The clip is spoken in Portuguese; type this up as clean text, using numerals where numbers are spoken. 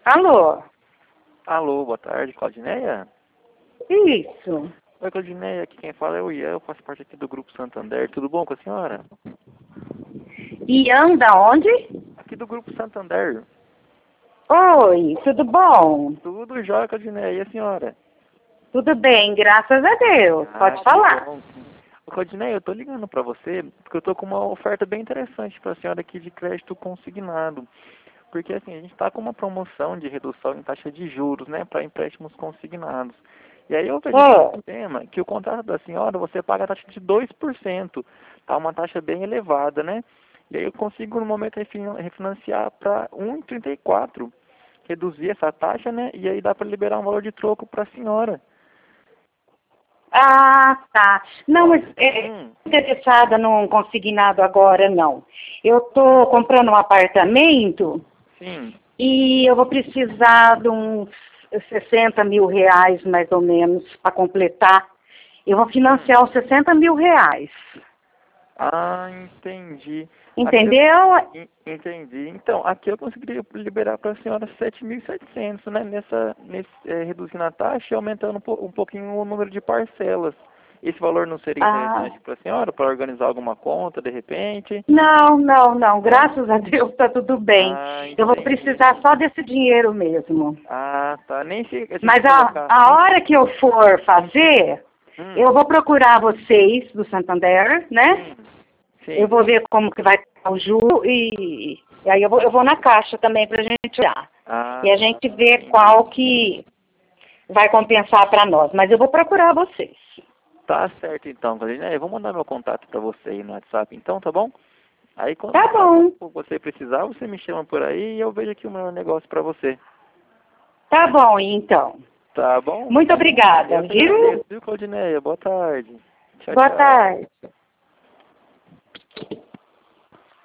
Alô? Alô, boa tarde, Claudineia? Isso. Oi, Claudineia, aqui quem fala é o Ian, eu faço parte aqui do Grupo Santander. Tudo bom com a senhora? E anda onde? Aqui do Grupo Santander. Oi, tudo bom? Tudo jóia, Claudineia, e a senhora? Tudo bem, graças a Deus. Pode Que falar. bom. Ô, Claudineia, eu tô ligando pra você porque eu tô com uma oferta bem interessante pra senhora aqui de crédito consignado. Porque assim, a gente tá com uma promoção de redução em taxa de juros, né, para empréstimos consignados. E aí eu vejo aqui no Ô, sistema que o contrato da senhora, você paga a taxa de 2%. Tá uma taxa bem elevada, né? E aí eu consigo no momento refinanciar para 1,34, reduzir essa taxa, né? E aí dá para liberar um valor de troco para a senhora. tá. Não, mas Hum, interessada num consignado agora, não. Eu tô comprando um apartamento sim. e eu vou precisar de uns 60 mil reais, mais ou menos, para completar. Eu vou Hum. financiar os 60 mil reais. Ah, entendi. Aqui eu, Entendeu? entendi. Então, aqui eu conseguiria liberar para a senhora 7.700, né? Reduzindo a taxa e aumentando um pouquinho o número de parcelas. Esse valor não seria Ah, interessante para a senhora, para organizar alguma conta, de repente? não, não, não. Não? Graças a Deus está tudo bem. Ah, Eu vou entendi. precisar só desse dinheiro mesmo. Ah, tá. Nem se a gente Mas a, colocar. a hora que eu for fazer, Hum, eu vou procurar vocês do Santander, né? sim, Eu sim. vou ver como que vai estar o juro e aí eu vou na caixa também para a gente olhar. Ah, E a gente vê entendi. qual que vai compensar para nós. Mas eu vou procurar vocês. Tá certo então, Claudine. Eu vou mandar meu contato para você aí no WhatsApp então, tá bom? Aí, Tá caso bom, você precisar, você me chama por aí e eu vejo aqui o meu negócio pra você. tá bom, então. Tá bom? Muito obrigada, Eu que agradeço, viu? viu, Claudineia? Boa tarde. Tchau, Boa tchau. tarde.